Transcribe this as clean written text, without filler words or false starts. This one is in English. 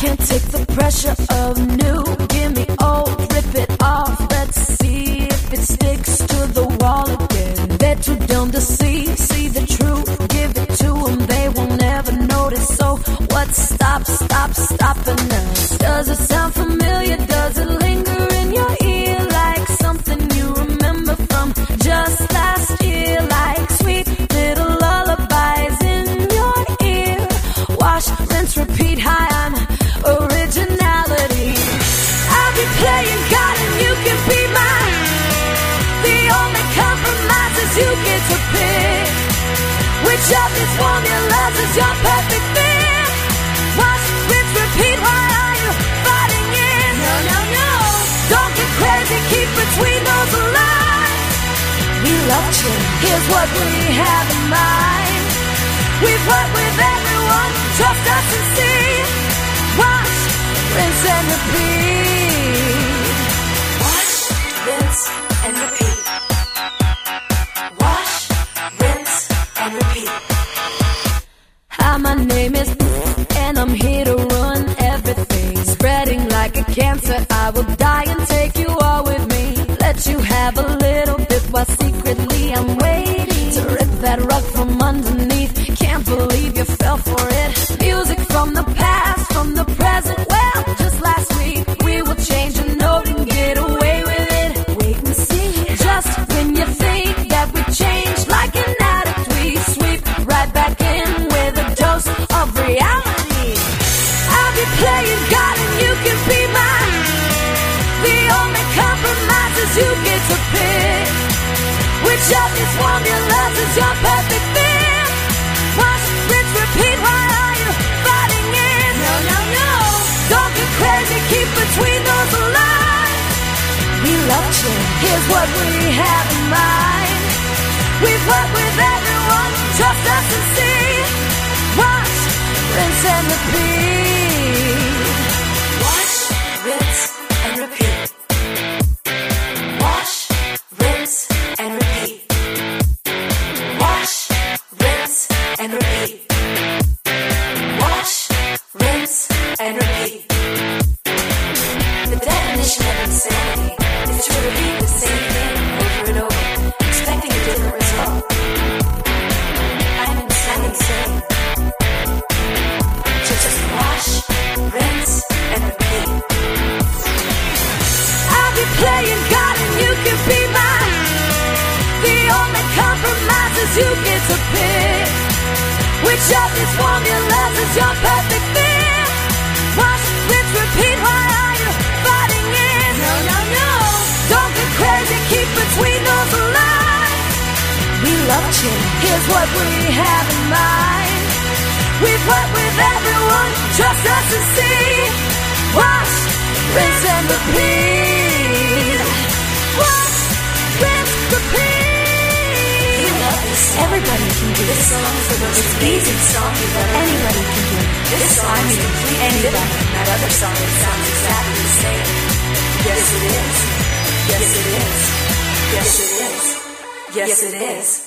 Can't take the pressure of new. Give me old, rip it off. Let's see if it sticks to the wall again. They're too dumb to see the truth. Give it to them, they will never notice. So what stopping us? Does it sound familiar? Does it linger in your ear like something you remember from just last year? Like sweet little lullabies in your ear. Wash, rinse, repeat, high on originality. I'll be playing God and you can be mine. The only compromise is you get to pick which of these formulas is your perfect fit. Wash, rinse, repeat, why are you fighting it? No, don't get crazy, keep between those lines. We love you, here's what we have in mind. We've worked with everyone, trust us and see. Wash, rinse and repeat. Wash, rinse and repeat. Wash, rinse and repeat. Hi, my name is and I'm here to run everything. Spreading like a cancer, I will die and take you all with me. Let you have a little bit while secretly I'm waiting to rip that rug from underneath. Can't believe you fell for it. Music from the past, from the present. Well, just last week we will change the note and get away with it. Wait and see. Just when you think that we changed like an addict, we sweep right back in with a dose of reality. I'll be playing God and you can be mine. The only compromise is you get to pick which of these formulas is your perfect fit. Wash, rinse, repeat, why are you fighting it? No, don't get crazy, keep between those lines. We love you, here's what we have in mind. We've worked with everyone, trust us and see. Wash, rinse and repeat. Wash, rinse and repeat. Wash, rinse and repeat. Wash, rinse and repeat. Wash, rinse and repeat. The definition of insanity is to repeat the same thing over and over, expecting a different result. I'm insane. Just wash, rinse, and repeat. I'll be playing God and you can be mine. The only compromise is you get to pick which of these formulas is your perfect fit. Wash, rinse, repeat, why are you fighting it? No, don't get crazy, keep between those lines. We love you, here's what we have in mind. We've worked with everyone, trust us and see. Wash, rinse and repeat. Wash, rinse, repeat. You love this song. Everybody can do this song. Is the most amazing song you've ever heard. Anybody can do it. This song is completely different from that other song that sounds exactly the same. Yes, it is. Yes, it is. Yes, it is. Yes, it is.